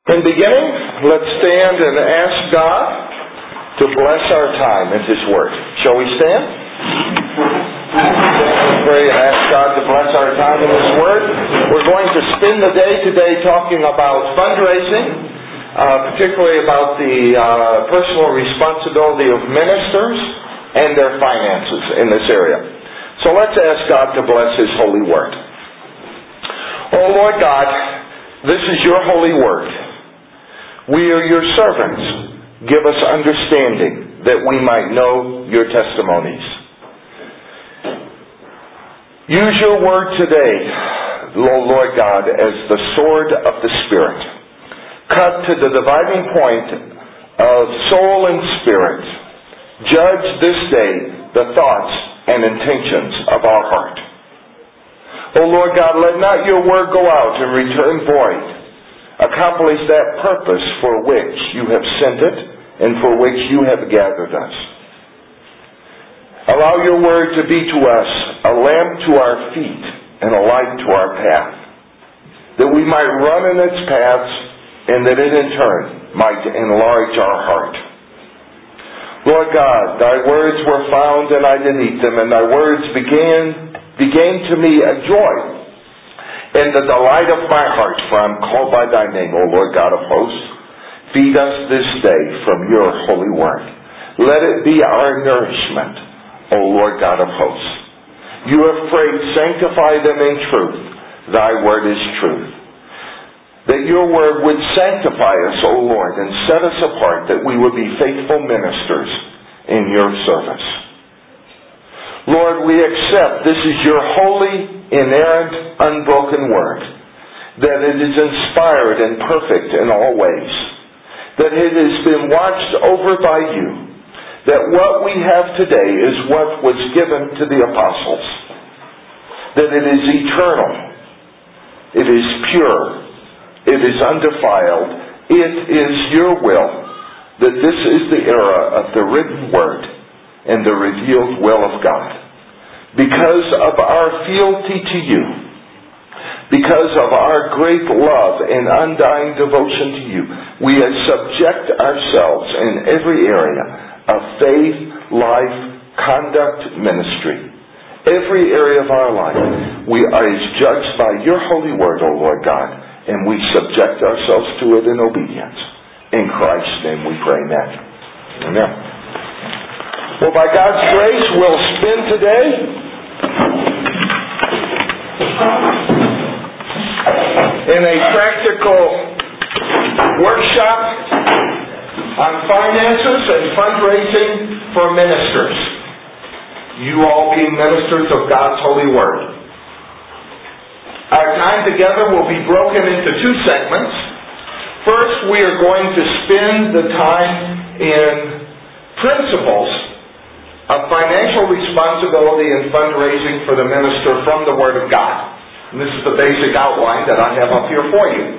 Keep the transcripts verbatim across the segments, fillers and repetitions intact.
In beginning, let's stand and ask God to bless our time in His Word. Shall we stand? Let's pray and ask God to bless our time in His Word. We're going to spend the day today talking about fundraising, uh, particularly about the uh, personal responsibility of ministers and their finances in this area. So let's ask God to bless His holy Word. Oh Lord God, this is your holy Word. We are your servants. Give us understanding that we might know your testimonies. Use your word today, Lord God, as the sword of the Spirit. Cut to the dividing point of soul and spirit. Judge this day the thoughts and intentions of our heart. O Lord God, let not your word go out and return void. Accomplish that purpose for which you have sent it and for which you have gathered us. Allow your word to be to us a lamp to our feet and a light to our path, that we might run in its paths and that it in turn might enlarge our heart. Lord God, thy words were found and I did eat them, and thy words began, became to me a joy and the delight of my heart, for I am called by thy name, O Lord God of hosts. Feed us this day from your holy word. Let it be our nourishment, O Lord God of hosts. You have prayed, sanctify them in truth. Thy word is truth. That your word would sanctify us, O Lord, and set us apart, that we would be faithful ministers in your service. Lord, we accept this is your holy, inerrant, unbroken word, that it is inspired and perfect in all ways, that it has been watched over by you, that what we have today is what was given to the apostles, that it is eternal, it is pure, it is undefiled, it is your will, that this is the era of the written word and the revealed will of God. Because of our fealty to you, because of our great love and undying devotion to you, we subject ourselves in every area of faith, life, conduct, ministry. Every area of our life, we are judged by your holy word, O Lord God, and we subject ourselves to it in obedience. In Christ's name we pray, amen. Amen. Well, by God's grace, we'll spend today in a practical workshop on finances and fundraising for ministers. You all being ministers of God's holy word. Our time together will be broken into two segments. First, we are going to spend the time in principles of financial responsibility and fundraising for the minister from the Word of God. And this is the basic outline that I have up here for you.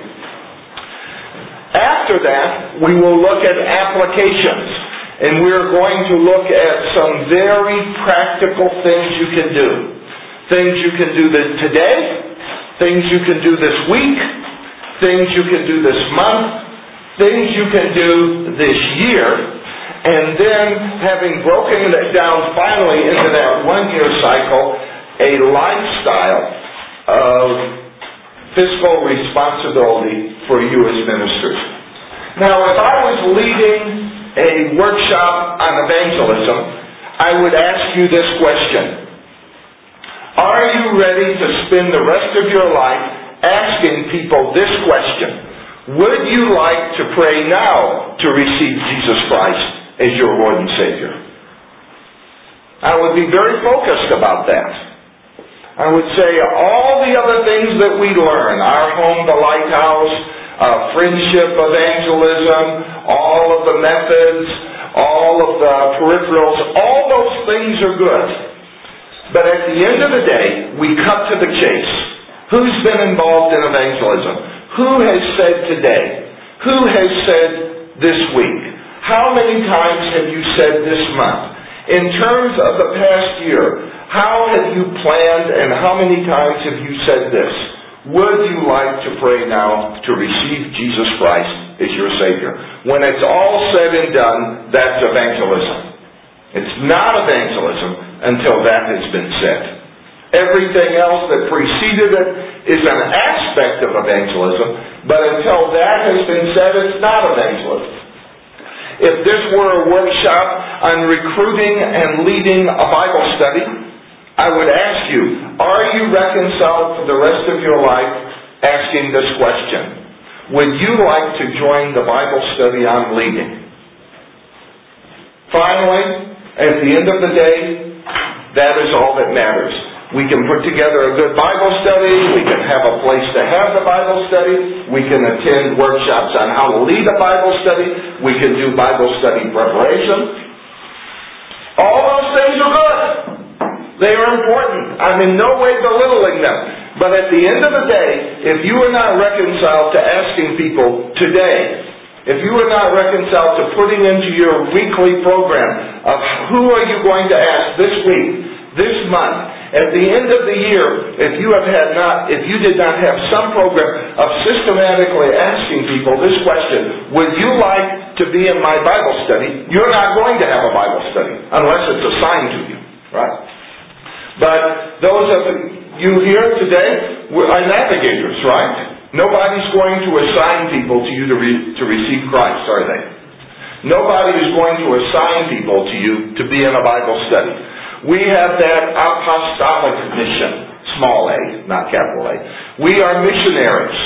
After that, we will look at applications. And we're going to look at some very practical things you can do. Things you can do today, things you can do this week, things you can do this month, things you can do this year. And then, having broken it down finally into that one-year cycle, a lifestyle of fiscal responsibility for you as ministers. Now, if I was leading a workshop on evangelism, I would ask you this question. Are you ready to spend the rest of your life asking people this question? Would you like to pray now to receive Jesus Christ as your Lord and Savior? I would be very focused about that. I would say all the other things that we learn, our home, the lighthouse, uh, friendship, evangelism, all of the methods, all of the peripherals, all those things are good. But at the end of the day, we cut to the chase. Who's been involved in evangelism? Who has said today? Who has said this week? How many times have you said this month? In terms of the past year, how have you planned and how many times have you said this? Would you like to pray now to receive Jesus Christ as your Savior? When it's all said and done, that's evangelism. It's not evangelism until that has been said. Everything else that preceded it is an aspect of evangelism, but until that has been said, it's not evangelism. If this were a workshop on recruiting and leading a Bible study, I would ask you, are you reconciled for the rest of your life asking this question? Would you like to join the Bible study I'm leading? Finally, at the end of the day, that is all that matters. We can put together a good Bible study. We can have a place to have the Bible study. We can attend workshops on how to lead a Bible study. We can do Bible study preparation. All those things are good. They are important. I'm in no way belittling them. But at the end of the day, if you are not reconciled to asking people today, if you are not reconciled to putting into your weekly program of who are you going to ask this week, this month, at the end of the year, if you have had not, if you did not have some program of systematically asking people this question, would you like to be in my Bible study? You're not going to have a Bible study unless it's assigned to you, right? But those of you here today are navigators, right? Nobody's going to assign people to you to, re- to receive Christ, are they? Nobody is going to assign people to you to be in a Bible study. We have that apostolic mission, small a, not capital A. We are missionaries.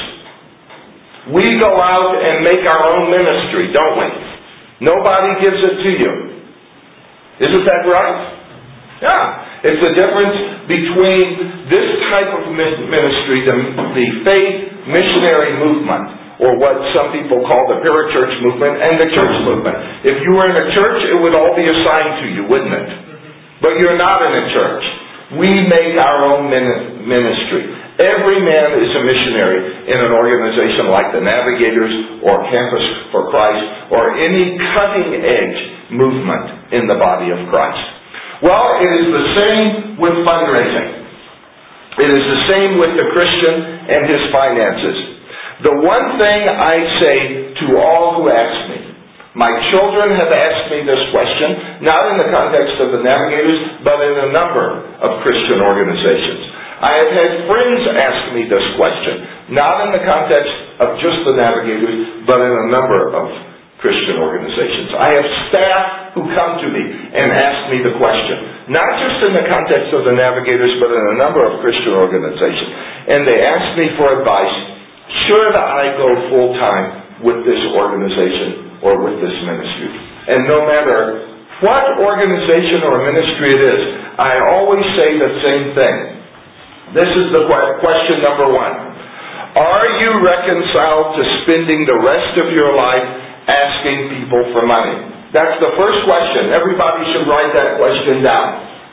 We go out and make our own ministry, don't we? Nobody gives it to you. Isn't that right? Yeah. It's the difference between this type of ministry, the, the faith missionary movement, or what some people call the parachurch movement, and the church movement. If you were in a church, it would all be assigned to you, wouldn't it? But you're not in a church. We make our own ministry. Every man is a missionary in an organization like the Navigators or Campus for Christ or any cutting-edge movement in the body of Christ. Well, it is the same with fundraising. It is the same with the Christian and his finances. The one thing I say to all who ask me, my children have asked me this question, not in the context of the Navigators, but in a number of Christian organizations. I have had friends ask me this question, not in the context of just the Navigators, but in a number of Christian organizations. I have staff who come to me and ask me the question, not just in the context of the Navigators, but in a number of Christian organizations. And they ask me for advice, should I go full-time with this organization or with this ministry? And no matter what organization or ministry it is, I always say the same thing. This is the question number one. Are you reconciled to spending the rest of your life asking people for money? That's the first question. Everybody should write that question down.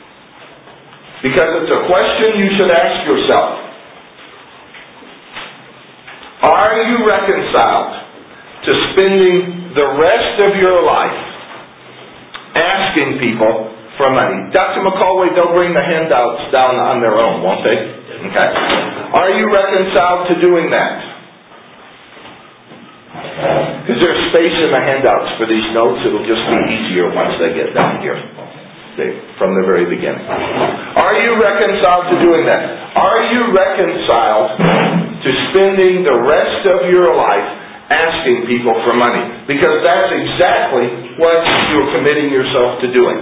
Because it's a question you should ask yourself. Are you reconciled to spending the rest of your life asking people for money? Doctor McCulway, they'll bring the handouts down on their own, won't they? Okay. Are you reconciled to doing that? Because there's space in the handouts for these notes. It'll just be easier once they get down here. Okay, from the very beginning. Are you reconciled to doing that? Are you reconciled to spending the rest of your life asking people for money? Because that's exactly what you're committing yourself to doing.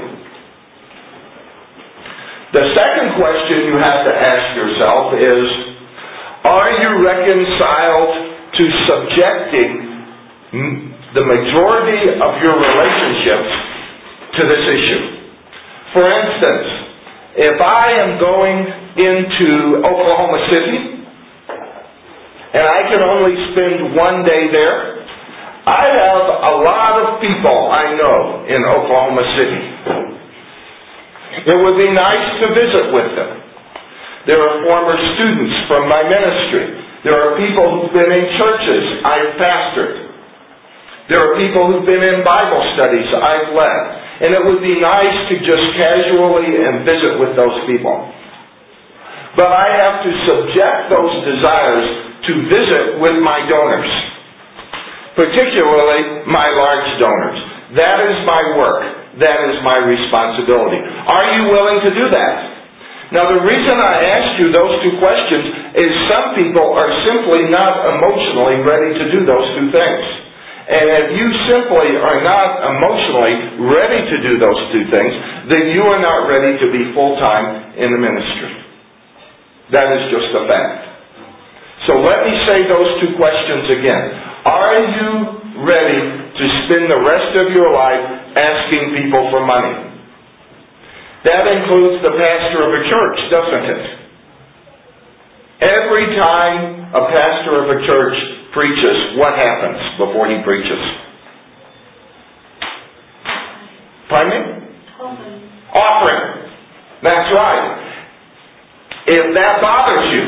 The second question you have to ask yourself is, are you reconciled to subjecting the majority of your relationships to this issue? For instance, if I am going into Oklahoma City and I can only spend one day there, I have a lot of people I know in Oklahoma City. It would be nice to visit with them. There are former students from my ministry. There are people who've been in churches I've pastored. There are people who've been in Bible studies I've led. And it would be nice to just casually and visit with those people. But I have to subject those desires to visit with my donors, particularly my large donors. That is my work. That is my responsibility. Are you willing to do that? Now, the reason I asked you those two questions is some people are simply not emotionally ready to do those two things. And if you simply are not emotionally ready to do those two things, then you are not ready to be full-time in the ministry. That is just a fact. So let me say those two questions again. Are you ready to spend the rest of your life asking people for money? That includes the pastor of a church, doesn't it? Every time a pastor of a church preaches, what happens before he preaches? Pardon me? Offering. Offering. That's right. If that bothers you,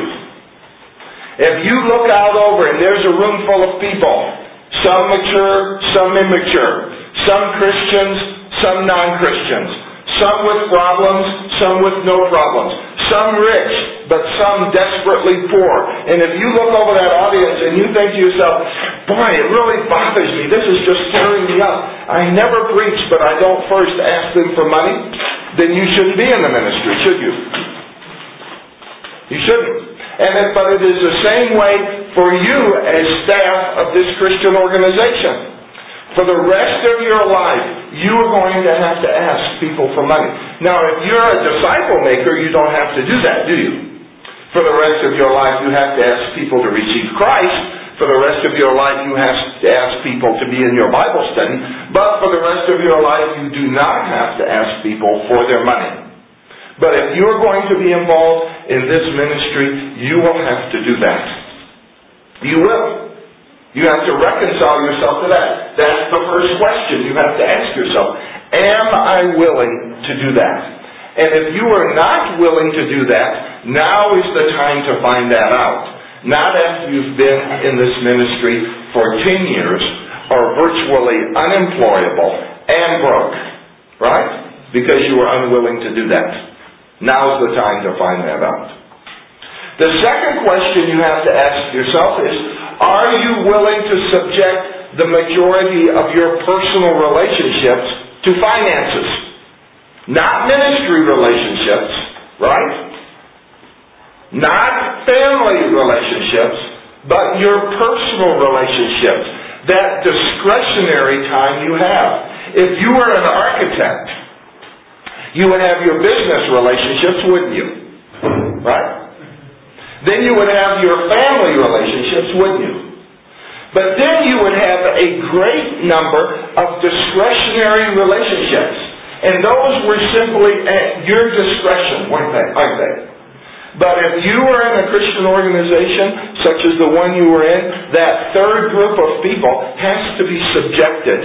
if you look out over and there's a room full of people, some mature, some immature, some Christians, some non-Christians, some with problems, some with no problems, some rich, but some desperately poor. And if you look over that audience and you think to yourself, boy, it really bothers me, this is just tearing me up, I never preach, but I don't first ask them for money, then you shouldn't be in the ministry, should you? You shouldn't. And it, but it is the same way for you as staff of this Christian organization. For the rest of your life, you are going to have to ask people for money. Now, if you're a disciple maker, you don't have to do that, do you? For the rest of your life, you have to ask people to receive Christ. For the rest of your life, you have to ask people to be in your Bible study. But for the rest of your life, you do not have to ask people for their money. But if you're going to be involved in this ministry, you will have to do that. You will. You have to reconcile yourself to that. That's the first question you have to ask yourself. Am I willing to do that? And if you are not willing to do that, now is the time to find that out. Not after you've been in this ministry for ten years, or virtually unemployable and broke. Right? Because you were unwilling to do that. Now is the time to find that out. The second question you have to ask yourself is, are you willing to subject the majority of your personal relationships to finances? Not ministry relationships, right? Not family relationships, but your personal relationships. That discretionary time you have. If you were an architect, you would have your business relationships, wouldn't you? Right? Then you would have your family relationships, wouldn't you? But then you would have a great number of discretionary relationships. And those were simply at your discretion, weren't they? Aren't they? But if you were in a Christian organization, such as the one you were in, that third group of people has to be subjected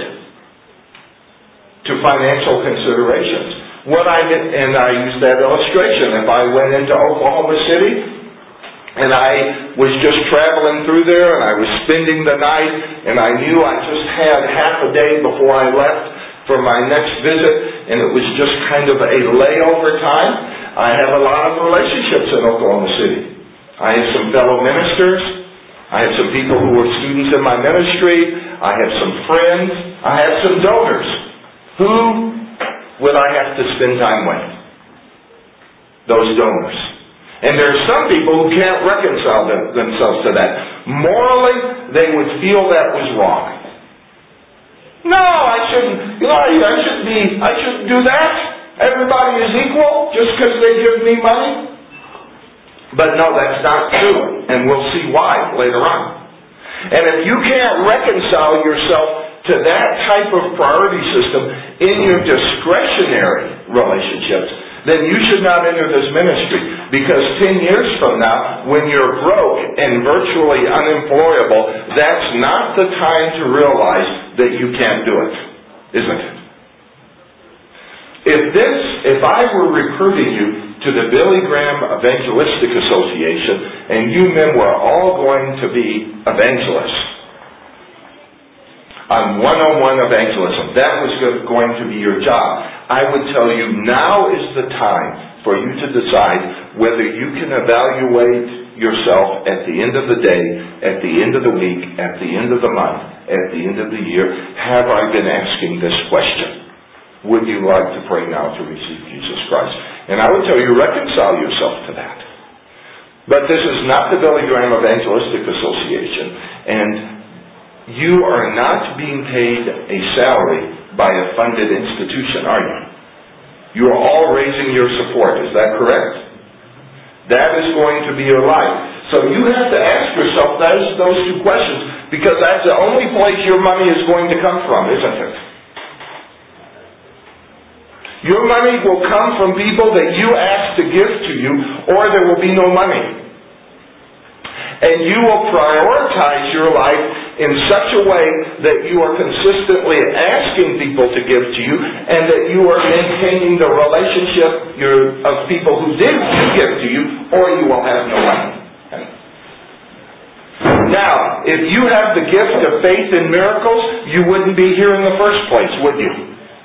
to financial considerations. What I did, and I used that illustration, if I went into Oklahoma City, and I was just traveling through there, and I was spending the night, and I knew I just had half a day before I left for my next visit, and it was just kind of a layover time. I have a lot of relationships in Oklahoma City. I have some fellow ministers. I have some people who were students in my ministry. I have some friends. I have some donors. Who would I have to spend time with? Those donors. And there are some people who can't reconcile them, themselves to that. Morally, they would feel that was wrong. No, I shouldn't. You know, I shouldn't be. I shouldn't do that. Everybody is equal just because they give me money. But no, that's not true, and we'll see why later on. And if you can't reconcile yourself to that type of priority system in your discretionary relationships, then you should not enter this ministry. Because ten years from now, when you're broke and virtually unemployable, that's not the time to realize that you can't do it, isn't it? If this, if I were recruiting you to the Billy Graham Evangelistic Association, and you men were all going to be evangelists, on one-on-one evangelism, that was going to be your job, I would tell you now is the time for you to decide whether you can evaluate yourself at the end of the day, at the end of the week, at the end of the month, at the end of the year, have I been asking this question? Would you like to pray now to receive Jesus Christ? And I would tell you, reconcile yourself to that. But this is not the Billy Graham Evangelistic Association, and you are not being paid a salary by a funded institution, are you? You are all raising your support, is that correct? That is going to be your life. So you have to ask yourself those, those two questions, because that's the only place your money is going to come from, isn't it? Your money will come from people that you ask to give to you, or there will be no money. And you will prioritize your life in such a way that you are consistently asking people to give to you, and that you are maintaining the relationship of people who did give to you, or you will have no money. Now, if you have the gift of faith in miracles, you wouldn't be here in the first place, would you?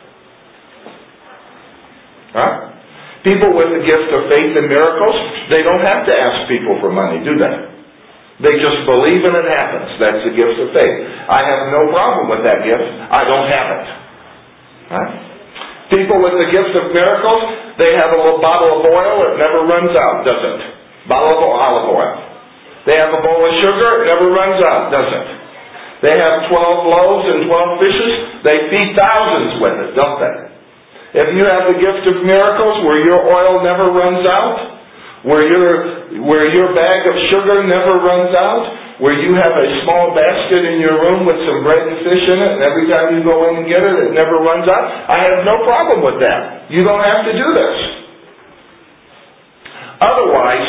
Huh? People with the gift of faith in miracles, they don't have to ask people for money, do they? They just believe and it happens. That's the gift of faith. I have no problem with that gift. I don't have it. Huh? People with the gift of miracles, they have a little bottle of oil. It never runs out, does it? Bottle of olive oil. They have a bowl of sugar. It never runs out, does it? They have twelve loaves and twelve fishes. They feed thousands with it, don't they? If you have the gift of miracles where your oil never runs out, where your, where your bag of sugar never runs out, where you have a small basket in your room with some bread and fish in it, and every time you go in and get it, it never runs out, I have no problem with that. You don't have to do this. Otherwise,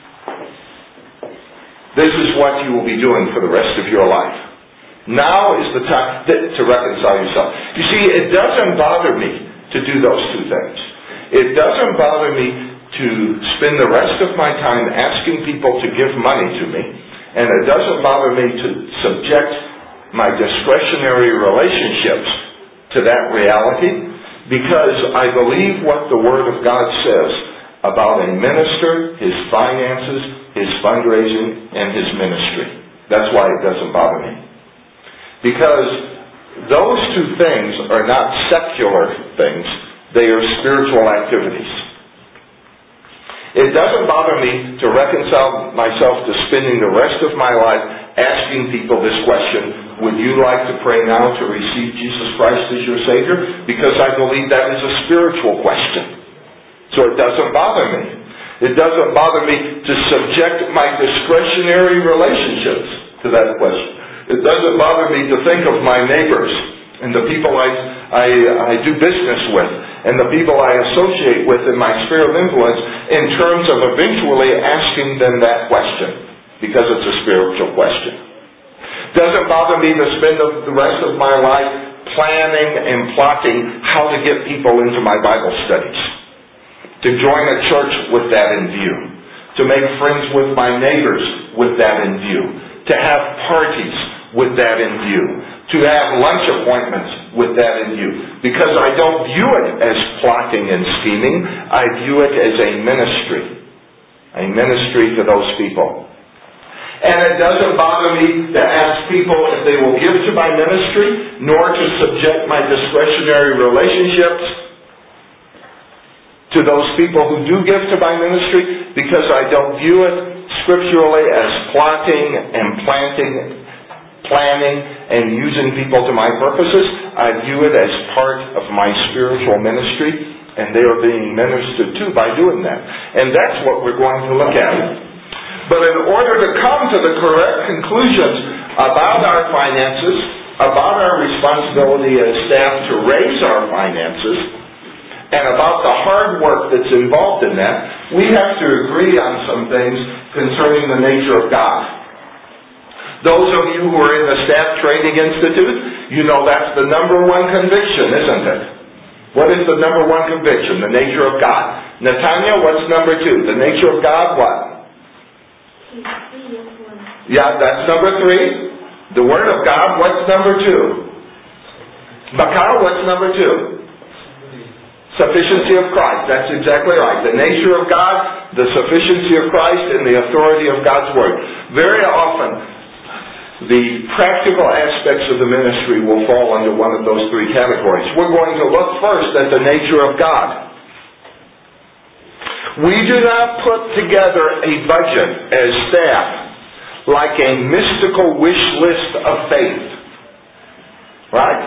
this is what you will be doing for the rest of your life. Now is the time to reconcile yourself. You see, it doesn't bother me to do those two things. It doesn't bother me to spend the rest of my time asking people to give money to me, and it doesn't bother me to subject my discretionary relationships to that reality, because I believe what the Word of God says about a minister, his finances, his fundraising, and his ministry. That's why it doesn't bother me. Because those two things are not secular things, they are spiritual activities. It doesn't bother me to reconcile myself to spending the rest of my life asking people this question, would you like to pray now to receive Jesus Christ as your Savior? Because I believe that is a spiritual question. So it doesn't bother me. It doesn't bother me to subject my discretionary relationships to that question. It doesn't bother me to think of my neighbors and the people I, I, I do business with, and the people I associate with in my sphere of influence, in terms of eventually asking them that question, because it's a spiritual question. Doesn't bother me to spend the rest of my life planning and plotting how to get people into my Bible studies, to join a church with that in view, to make friends with my neighbors with that in view, to have parties with that in view, to have lunch appointments with that in view. Because I don't view it as plotting and scheming. I view it as a ministry. A ministry to those people. And it doesn't bother me to ask people if they will give to my ministry, nor to subject my discretionary relationships to those people who do give to my ministry, because I don't view it scripturally as plotting and planting, planning and using people to my purposes. I view it as part of my spiritual ministry, and they are being ministered to by doing that. And that's what we're going to look at. But in order to come to the correct conclusions about our finances, about our responsibility as staff to raise our finances, and about the hard work that's involved in that, we have to agree on some things concerning the nature of God. Those of you who are in the Staff Training Institute, you know that's the number one conviction, isn't it? What is the number one conviction? The nature of God. Natanya, what's number two? The nature of God, what? Yeah, that's number three. The Word of God, what's number two? Bakar, what's number two? Sufficiency of Christ. That's exactly right. The nature of God, the sufficiency of Christ, and the authority of God's Word. Very often, the practical aspects of the ministry will fall under one of those three categories. We're going to look first at the nature of God. We do not put together a budget as staff like a mystical wish list of faith. Right?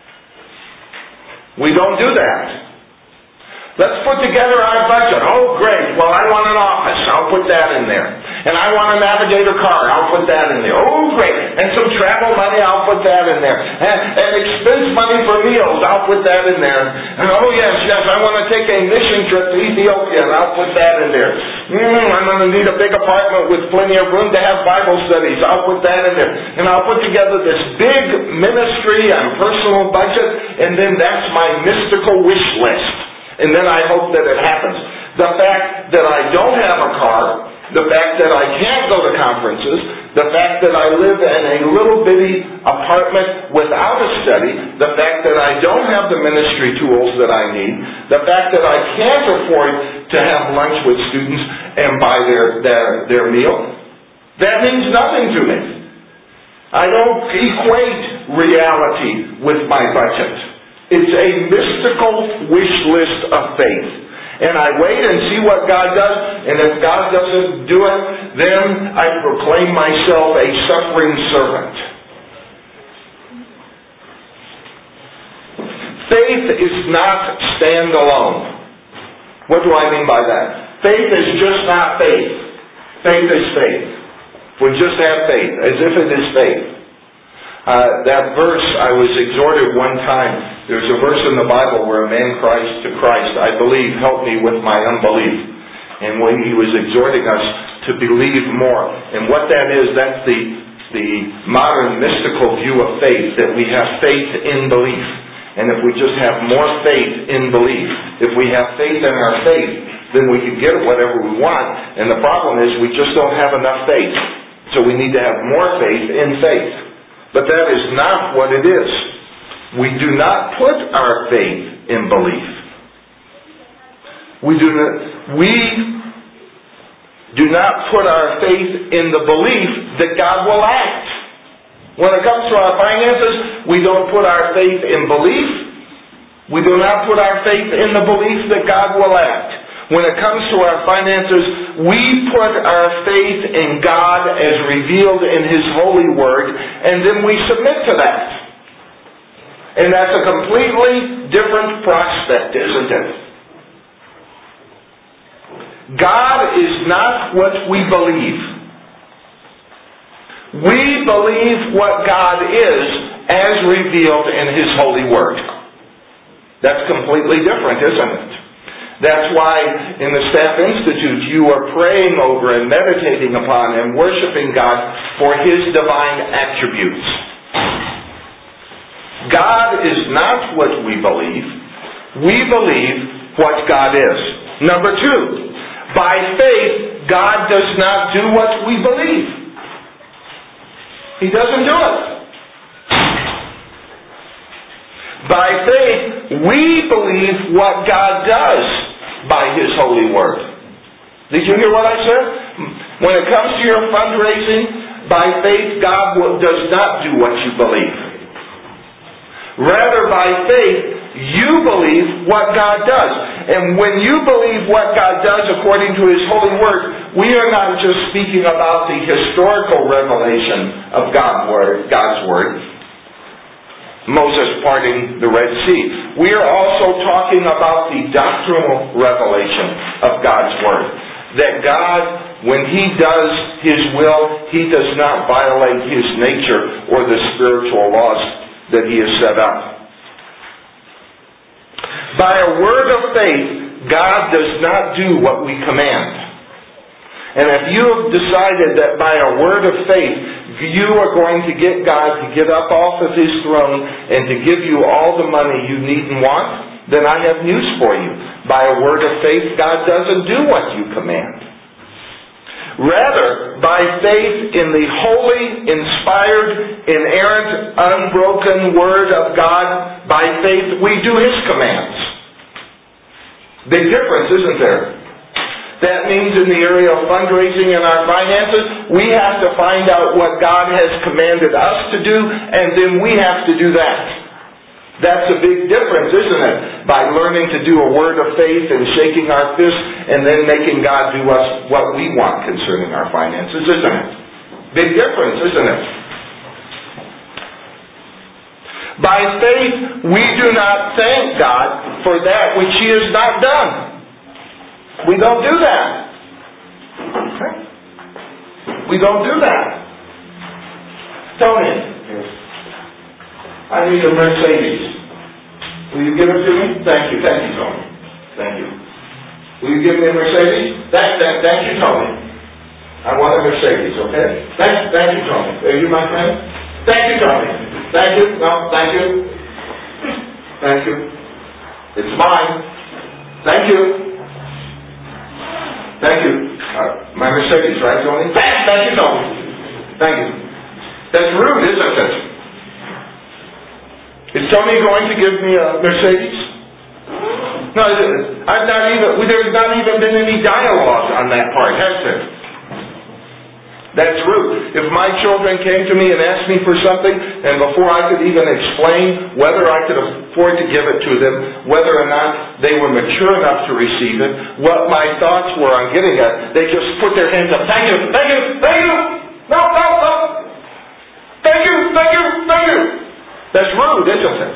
We don't do that. Let's put together our budget. Oh, great. Well, I want an office. I'll put that in there. And I want a Navigator car. I'll put that in there. Oh, great. And some travel money. I'll put that in there. And, and expense money for meals. I'll put that in there. And oh, yes, yes, I want to take a mission trip to Ethiopia. And I'll put that in there. Mm, I'm going to need a big apartment with plenty of room to have Bible studies. I'll put that in there. And I'll put together this big ministry and personal budget. And then that's my mystical wish list. And then I hope that it happens. The fact that I don't have a car, the fact that I can't go to conferences, the fact that I live in a little bitty apartment without a study, the fact that I don't have the ministry tools that I need, the fact that I can't afford to have lunch with students and buy their, their, their meal, that means nothing to me. I don't equate reality with my budget. It's a mystical wish list of faith. And I wait and see what God does, and if God doesn't do it, then I proclaim myself a suffering servant. Faith is not standalone. What do I mean by that? Faith is just not faith. Faith is faith. We just have faith, as if it is faith. Uh, that verse, I was exhorted one time. There's a verse in the Bible where a man cries to Christ, I believe, help me with my unbelief. And when he was exhorting us to believe more. And what that is, that's the, the modern mystical view of faith, that we have faith in belief. And if we just have more faith in belief, if we have faith in our faith, then we can get whatever we want. And the problem is we just don't have enough faith. So we need to have more faith in faith. But that is not what it is. We do not put our faith in belief. We do not, we do not put our faith in the belief that God will act. When it comes to our finances, we don't put our faith in belief. We do not put our faith in the belief that God will act. When it comes to our finances, we put our faith in God as revealed in His holy word, and then we submit to that. And that's a completely different prospect, isn't it? God is not what we believe. We believe what God is as revealed in His holy word. That's completely different, isn't it? That's why in the Staff Institute you are praying over and meditating upon and worshiping God for His divine attributes. God is not what we believe. We believe what God is. Number two, by faith, God does not do what we believe. He doesn't do it. By faith, we believe what God does by His holy word. Did you hear what I said? When it comes to your fundraising, by faith, God does not do what you believe. Rather, by faith, you believe what God does. And when you believe what God does according to His holy word, we are not just speaking about the historical revelation of God's word, God's word, Moses parting the Red Sea. We are also talking about the doctrinal revelation of God's Word. That God, when He does His will, He does not violate His nature or the spiritual laws that He has set up. By a word of faith, God does not do what we command. And if you have decided that by a word of faith, you are going to get God to get up off of His throne and to give you all the money you need and want, then I have news for you. By a word of faith, God doesn't do what you command. Rather, by faith in the holy, inspired, inerrant, unbroken Word of God, by faith we do His commands. Big difference, isn't there? That means in the area of fundraising and our finances, we have to find out what God has commanded us to do, and then we have to do that. That's a big difference, isn't it? By learning to do a word of faith and shaking our fist and then making God do us what we want concerning our finances, isn't it? Big difference, isn't it? By faith, we do not thank God for that which He has not done. We don't do that. Okay? We don't do that. Tony, I need a Mercedes. Will you give it to me? Thank you. Thank you, Tony. Thank you. Will you give me a Mercedes? Thank, thank, thank you, Tony. I want a Mercedes, okay? Thank, thank you, Tony. Are you my friend? Thank you, Tony. Thank you. No, thank you. Thank you. It's mine. Thank you. Thank you. Uh, my Mercedes, right, Tony? Thank, thank you, Tony. Thank you. That's rude, isn't it? Is Tony going to give me a Mercedes? No, I've not even. There's not even been any dialogue on that part, has there? That's rude. If my children came to me and asked me for something, and before I could even explain whether I could afford to give it to them, whether or not they were mature enough to receive it, what my thoughts were on getting it, they just put their hands up. Thank you, thank you, thank you. No, no, no. Thank you, thank you, thank you. That's rude, isn't it?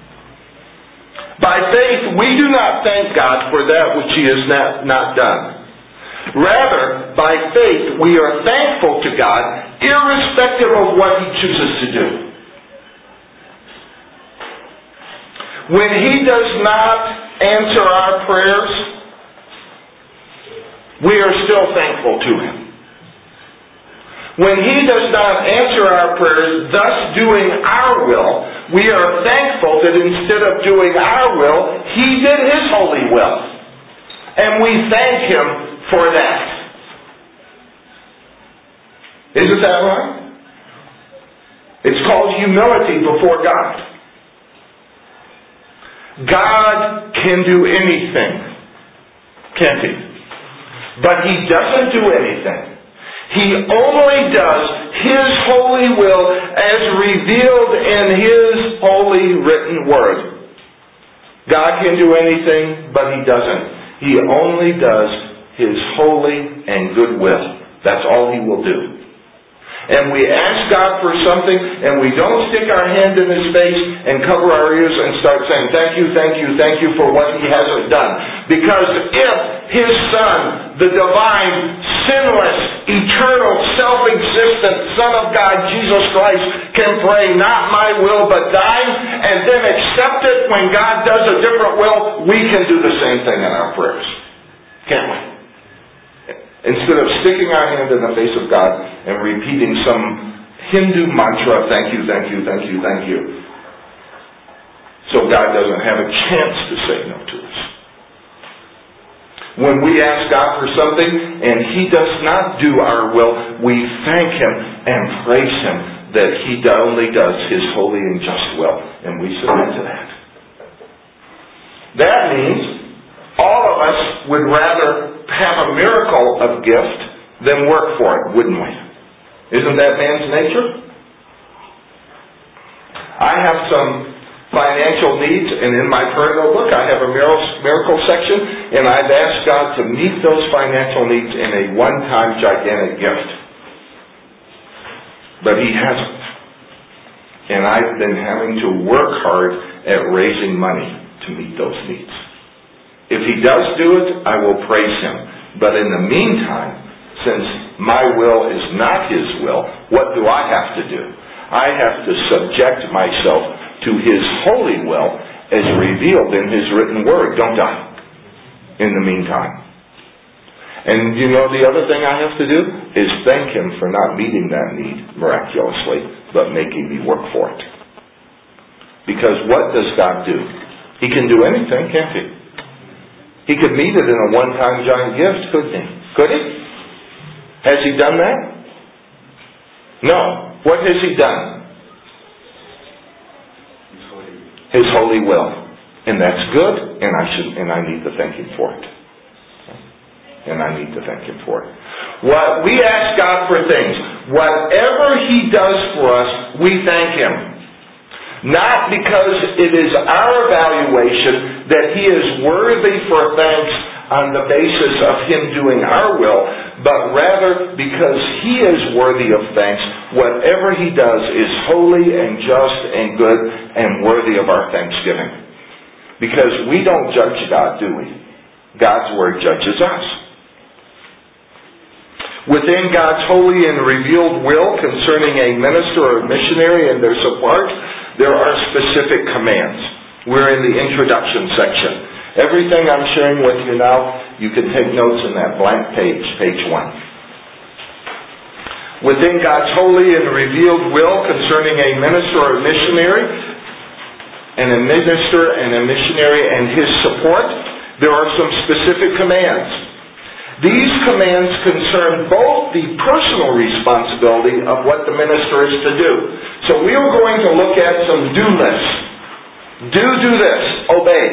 By faith, we do not thank God for that which He has not, not done. Rather, by faith, we are thankful to God, irrespective of what He chooses to do. When He does not answer our prayers, we are still thankful to Him. When He does not answer our prayers, thus doing our will, we are thankful that instead of doing our will, He did His holy will. And we thank Him for that. Isn't that right? It's called humility before God. God can do anything, can't He? But He doesn't do anything. He only does His holy will as revealed in His holy written word. God can do anything, but He doesn't. He only does His holy and good will. That's all He will do. And we ask God for something, and we don't stick our hand in His face and cover our ears and start saying, thank you, thank you, thank you for what He hasn't done. Because if His Son, the divine, sinless, eternal, self-existent Son of God, Jesus Christ, can pray, not my will but thine, and then accept it when God does a different will, we can do the same thing in our prayers. Can't we? Instead of sticking our hand in the face of God and repeating some Hindu mantra, thank you, thank you, thank you, thank you. So God doesn't have a chance to say no to us. When we ask God for something and He does not do our will, we thank Him and praise Him that He only does His holy and just will. And we submit to that. That means all of us would rather have a miracle of gift than work for it, wouldn't we? Isn't that man's nature? I have some financial needs, and in my prayer notebook I have a miracle section, and I've asked God to meet those financial needs in a one-time gigantic gift. But He hasn't. And I've been having to work hard at raising money to meet those needs. If He does do it, I will praise Him. But in the meantime, since my will is not His will, what do I have to do? I have to subject myself to His holy will as revealed in His written word, don't I? In the meantime. And you know the other thing I have to do is thank Him for not meeting that need miraculously, but making me work for it. Because what does God do? He can do anything, can't He? He could meet it in a one-time giant gift, couldn't He? Could He? Has He done that? No. What has He done? His holy will. And that's good, and I should, and I need to thank Him for it. And I need to thank Him for it. What we ask God for things, whatever He does for us, we thank Him. Not because it is our evaluation that He is worthy for thanks on the basis of Him doing our will, but rather because He is worthy of thanks. Whatever He does is holy and just and good and worthy of our thanksgiving. Because we don't judge God, do we? God's Word judges us. Within God's holy and revealed will concerning a minister or missionary and their support, there are specific commands. We're in the introduction section. Everything I'm sharing with you now, you can take notes in that blank page, page one. Within God's holy and revealed will concerning a minister or missionary, and a minister and a missionary and his support, there are some specific commands. These commands concern both the personal responsibility of what the minister is to do. So we are going to look at some do lists. Do, do this. Obey.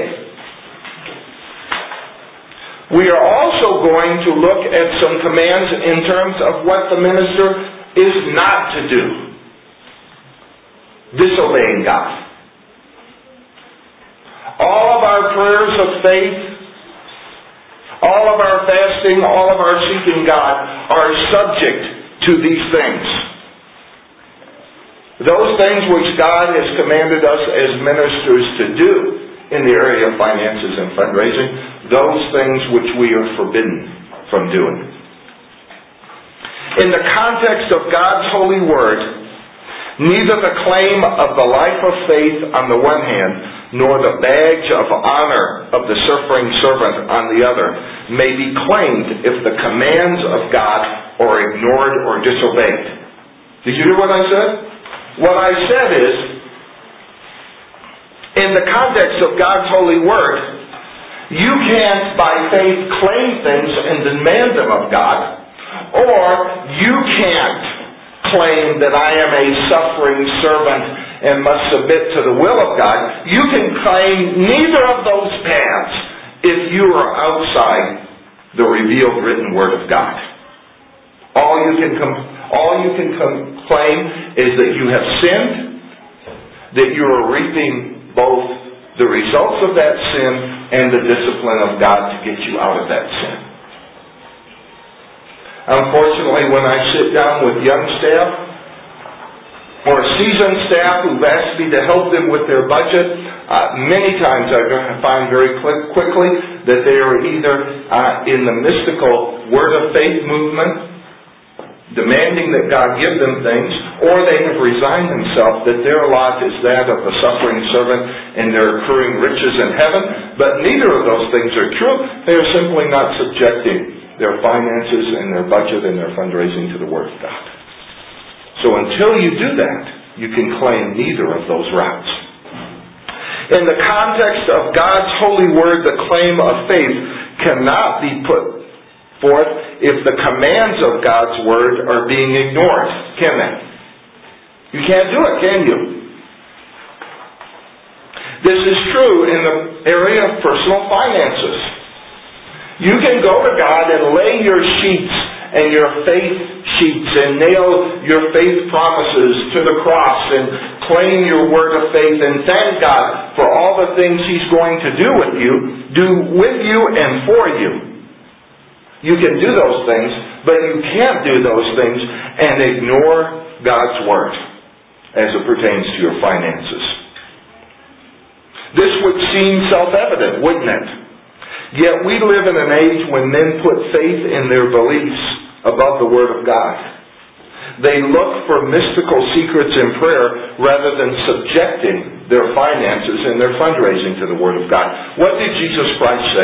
We are also going to look at some commands in terms of what the minister is not to do. Disobeying God. All of our prayers of faith, all of our fasting, all of our seeking God are subject to these things. Those things which God has commanded us as ministers to do in the area of finances and fundraising, those things which we are forbidden from doing. In the context of God's holy word, neither the claim of the life of faith on the one hand, nor the badge of honor of the suffering servant on the other may be claimed if the commands of God are ignored or disobeyed. Did you hear what I said? What I said is, in the context of God's holy word, you can't by faith claim things and demand them of God, or you can't claim that I am a suffering servant and must submit to the will of God. You can claim neither of those paths if you are outside the revealed written word of God. All you can com- all you can com- claim is that you have sinned, that you are reaping both the results of that sin and the discipline of God to get you out of that sin. Unfortunately, when I sit down with young staff or seasoned staff who've asked me to help them with their budget, uh, many times I find very quick, quickly that they are either uh, in the mystical word of faith movement, demanding that God give them things, or they have resigned themselves that their lot is that of the suffering servant and their accruing riches in heaven. But neither of those things are true. They are simply not subjecting their finances and their budget and their fundraising to the Word of God. So until you do that, you can claim neither of those routes. In the context of God's holy word, the claim of faith cannot be put forth if the commands of God's word are being ignored, can they? You can't do it, can you? This is true in the area of personal finances. You can go to God and lay your sheets and your faith sheets and nail your faith promises to the cross and claim your word of faith and thank God for all the things He's going to do with you, do with you and for you. You can do those things, but you can't do those things and ignore God's word as it pertains to your finances. This would seem self-evident, wouldn't it? Yet we live in an age when men put faith in their beliefs above the Word of God. They look for mystical secrets in prayer rather than subjecting their finances and their fundraising to the Word of God. What did Jesus Christ say?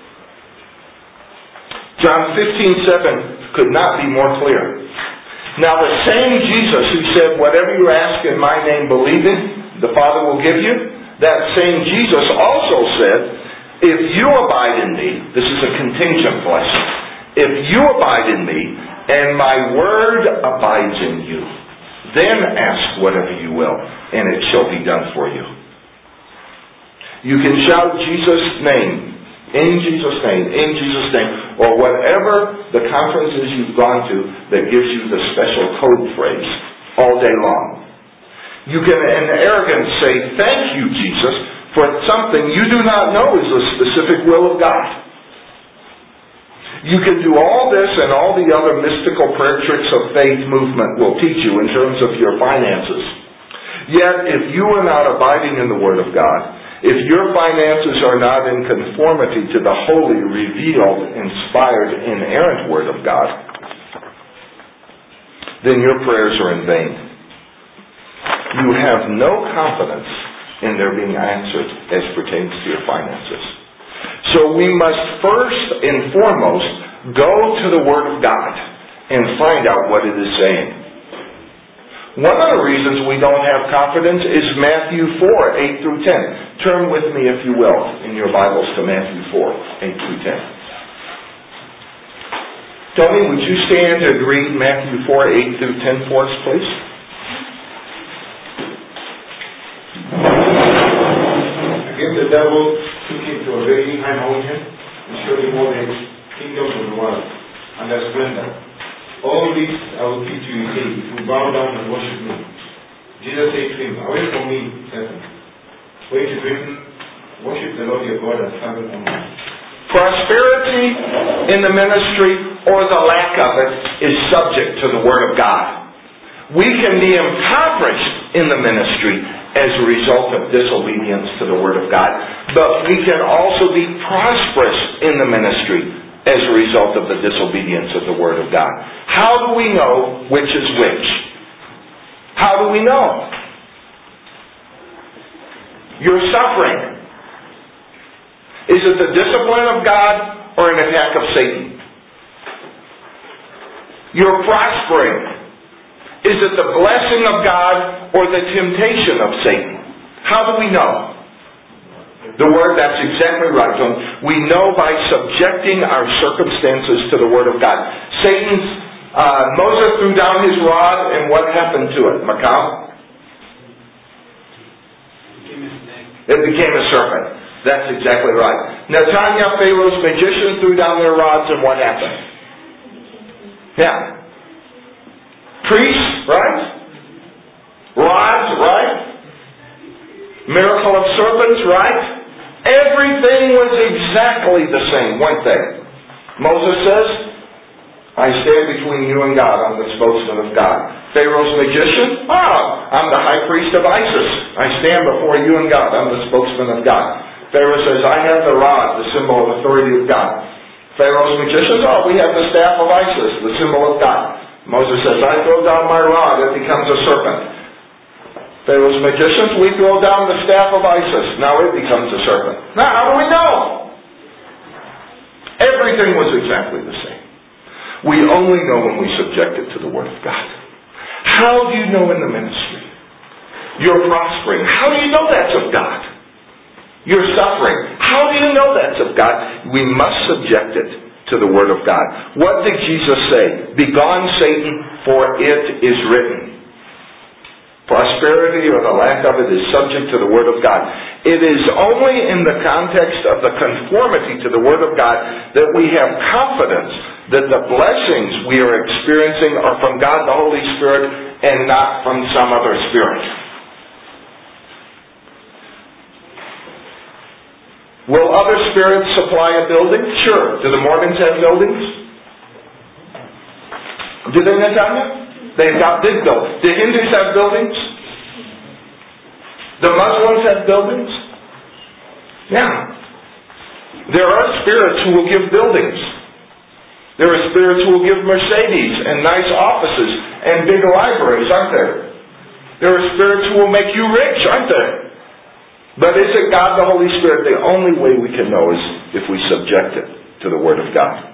John fifteen seven could not be more clear. Now the same Jesus who said, whatever you ask in my name, believe in, the Father will give you. That same Jesus also said, if you abide in me, this is a contingent blessing. If you abide in me, and my word abides in you, then ask whatever you will, and it shall be done for you. You can shout Jesus' name, in Jesus' name, in Jesus' name, or whatever the conference is you've gone to that gives you the special code phrase all day long. You can, in arrogance, say, thank you, Jesus, for something you do not know is the specific will of God. You can do all this and all the other mystical prayer tricks of faith movement will teach you in terms of your finances. Yet, if you are not abiding in the Word of God, if your finances are not in conformity to the holy, revealed, inspired, inerrant Word of God, then your prayers are in vain. You have no confidence in their being answered as pertains to your finances. So we must first and foremost go to the Word of God and find out what it is saying. One of the reasons we don't have confidence is Matthew four, eight through ten. Turn with me, if you will, in your Bibles to Matthew four, eight through ten. Tony, would you stand and read Matthew four, eight through ten for us, please? Again, the devil took him to a very high mountain and showed him all the kingdoms of the world and their splendor. All this I will give to you again if you bow down and worship me. Jesus said to him, away from me, Satan. For it is written, worship the Lord your God and serve him only. Prosperity in the ministry, or the lack of it, is subject to the Word of God. We can be impoverished in the ministry as a result of disobedience to the Word of God, but we can also be prosperous in the ministry as a result of the disobedience of the Word of God. How do we know which is which? How do we know? You're suffering. Is it the discipline of God or an attack of Satan? You're prospering. Is it the blessing of God or the temptation of Satan? How do we know? The Word, that's exactly right, John. We know by subjecting our circumstances to the Word of God. Satan's, uh, Moses threw down his rod, and what happened to it, Macau? It became a serpent. That's exactly right. Netanya, Pharaoh's magicians, threw down their rods, and what happened? Yeah. Priests, right? Rods, right? Miracle of serpents, right? Everything was exactly the same, weren't they? Moses says, I stand between you and God. I'm the spokesman of God. Pharaoh's magician? Oh, I'm the high priest of Isis. I stand before you and God. I'm the spokesman of God. Pharaoh says, I have the rod, the symbol of authority of God. Pharaoh's magicians? Oh, we have the staff of Isis, the symbol of God. Moses says, I throw down my rod, it becomes a serpent. Pharaoh's magicians, we throw down the staff of Isis, now it becomes a serpent. Now, how do we know? Everything was exactly the same. We only know when we subject it to the Word of God. How do you know in the ministry? You're prospering. How do you know that's of God? You're suffering. How do you know that's of God? We must subject it to the Word of God. What did Jesus say? Begone, Satan, for it is written. Prosperity or the lack of it is subject to the Word of God. It is only in the context of the conformity to the Word of God that we have confidence that the blessings we are experiencing are from God the Holy Spirit and not from some other spirit. Will other spirits supply a building? Sure. Do the Mormons have buildings? Do they, Natalia? They've got big buildings. The Hindus have buildings? The Muslims have buildings? Yeah. There are spirits who will give buildings. There are spirits who will give Mercedes and nice offices and big libraries, aren't there? There are spirits who will make you rich, aren't there? But is it God the Holy Spirit? The only way we can know is if we subject it to the Word of God.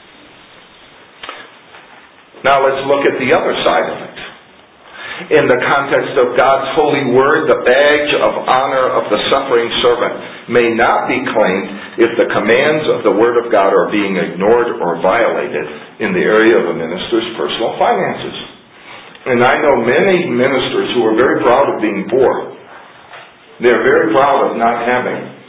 Now let's look at the other side of it. In the context of God's holy Word, the badge of honor of the suffering servant may not be claimed if the commands of the Word of God are being ignored or violated in the area of a minister's personal finances. And I know many ministers who are very proud of being poor. They're very proud of not having.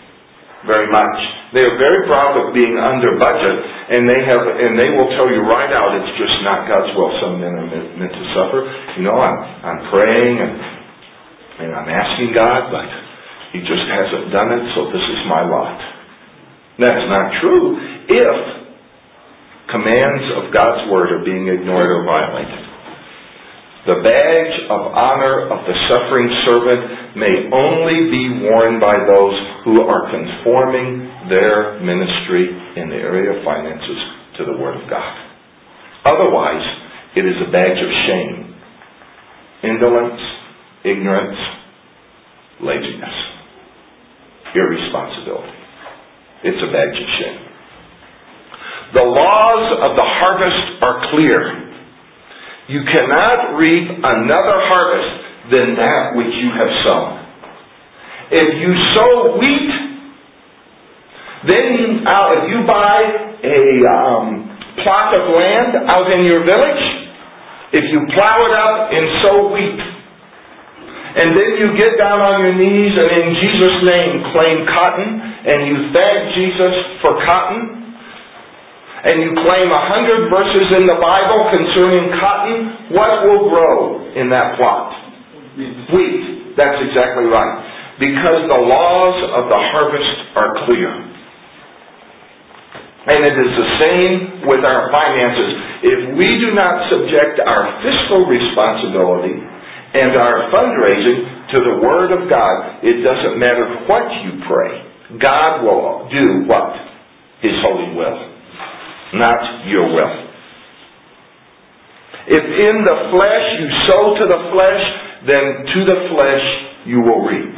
very much. They are very proud of being under budget, and they have, and they will tell you right out, it's just not God's will. Some men are meant, meant to suffer. You know, I'm, I'm praying and, and I'm asking God, but He just hasn't done it, so this is my lot. That's not true if commands of God's Word are being ignored or violated. The badge of honor of the suffering servant may only be worn by those who are conforming their ministry in the area of finances to the Word of God. Otherwise, it is a badge of shame, indolence, ignorance, laziness, irresponsibility. It's a badge of shame. The laws of the harvest are clear. You cannot reap another harvest than that which you have sown. If you sow wheat, then uh, if you buy a um, plot of land out in your village, if you plow it up and sow wheat, and then you get down on your knees and in Jesus' name claim cotton, and you thank Jesus for cotton, and you claim a hundred verses in the Bible concerning cotton, what will grow in that plot? Wheat. That's exactly right. Because the laws of the harvest are clear. And it is the same with our finances. If we do not subject our fiscal responsibility and our fundraising to the Word of God, it doesn't matter what you pray. God will do what? His holy will. Not your will. If in the flesh you sow to the flesh, then to the flesh you will reap.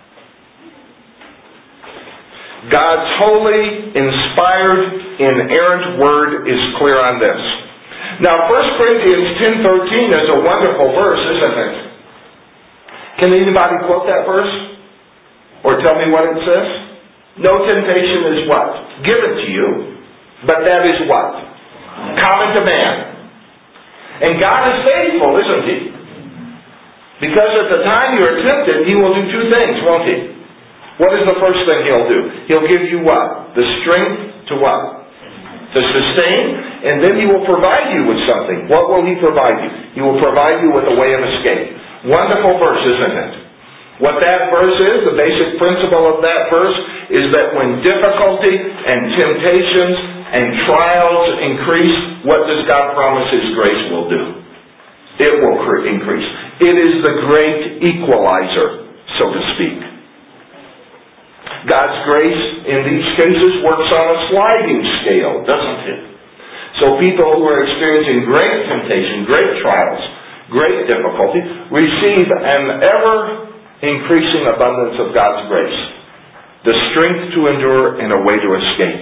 God's holy, inspired, inerrant Word is clear on this. Now, First Corinthians ten thirteen is a wonderful verse, isn't it? Can anybody quote that verse? Or tell me what it says? No temptation is what? Given to you. But that is what? Common to man. And God is faithful, isn't He? Because at the time you're tempted, He will do two things, won't He? What is the first thing He'll do? He'll give you what? The strength to what? To sustain, and then He will provide you with something. What will He provide you? He will provide you with a way of escape. Wonderful verse, isn't it? What that verse is, the basic principle of that verse, is that when difficulty and temptations and trials increase, what does God promise His grace will do? It will increase. It is the great equalizer, so to speak. God's grace in these cases works on a sliding scale, doesn't it? So people who are experiencing great temptation, great trials, great difficulty, receive an ever increasing abundance of God's grace, the strength to endure and a way to escape.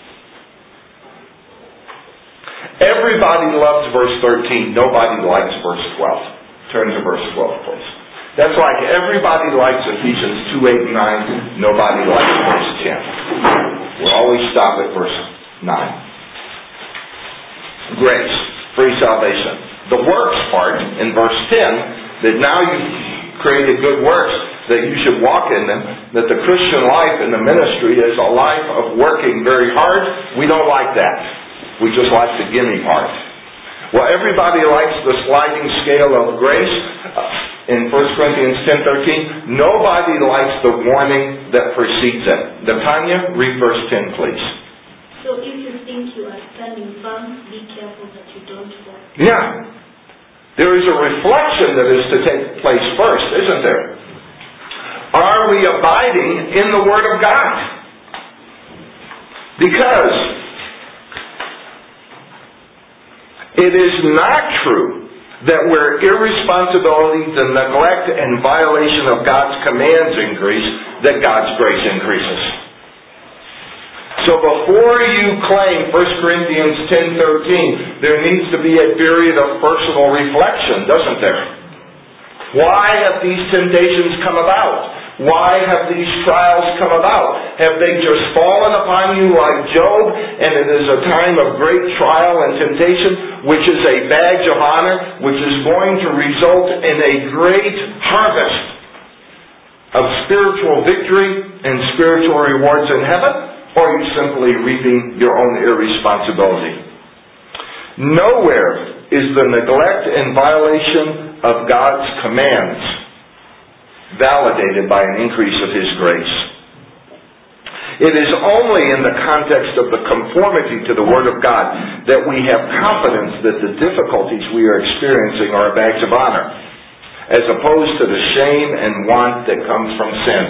Everybody loves verse thirteen. Nobody likes verse twelve. Turn to verse twelve, please. That's like everybody likes Ephesians two, eight, and nine. Nobody likes verse ten. We'll always stop at verse nine. Grace, free salvation. The works part in verse ten, that now you've created good works, that you should walk in them, that the Christian life and the ministry is a life of working very hard. We don't like that. We just like the gimme part. Well, everybody likes the sliding scale of grace. Uh, in First Corinthians ten thirteen, nobody likes the warning that precedes it. Tanya, read verse ten, please. So if you think you are standing firm, be careful that you don't fall. Yeah. There is a reflection that is to take place first, isn't there? Are we abiding in the Word of God? Because it is not true that where irresponsibility, the neglect, and violation of God's commands increase, that God's grace increases. So before you claim First Corinthians ten thirteen, there needs to be a period of personal reflection, doesn't there? Why have these temptations come about? Why have these trials come about? Have they just fallen upon you like Job, and it is a time of great trial and temptation, which is a badge of honor, which is going to result in a great harvest of spiritual victory and spiritual rewards in heaven, or are you simply reaping your own irresponsibility? Nowhere is the neglect and violation of God's commands validated by an increase of His grace. It is only in the context of the conformity to the Word of God that we have confidence that the difficulties we are experiencing are a badge of honor, as opposed to the shame and want that comes from sin.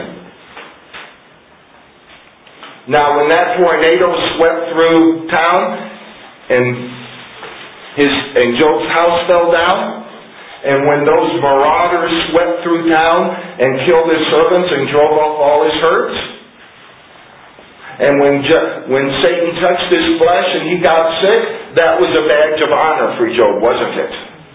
Now, when that tornado swept through town and his and Job's house fell down, and when those marauders swept through town and killed his servants and drove off all his herds, and when when Satan touched his flesh and he got sick, that was a badge of honor for Job, wasn't it?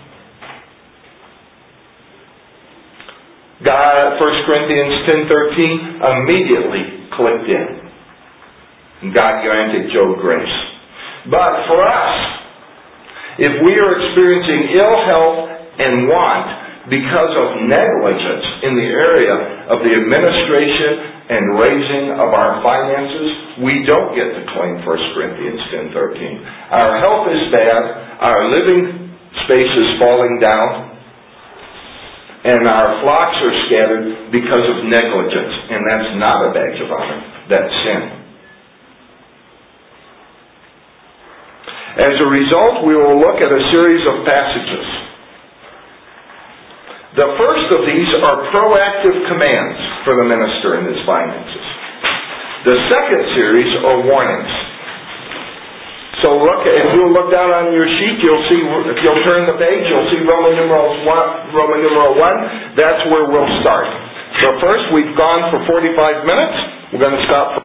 God, First Corinthians ten thirteen, immediately clicked in. And God granted Job grace. But for us, if we are experiencing ill health and want because of negligence in the area of the administration and raising of our finances, we don't get to claim First Corinthians ten thirteen. Our health is bad, our living space is falling down, and our flocks are scattered because of negligence. And that's not a badge of honor. That's sin. As a result, we will look at a series of passages. The first of these are proactive commands for the minister in his finances. The second series are warnings. So look, if you'll look down on your sheet, you'll see, if you'll turn the page, you'll see Roman numeral one. Roman numeral one. That's where we'll start. So first, we've gone for forty-five minutes. We're going to stop for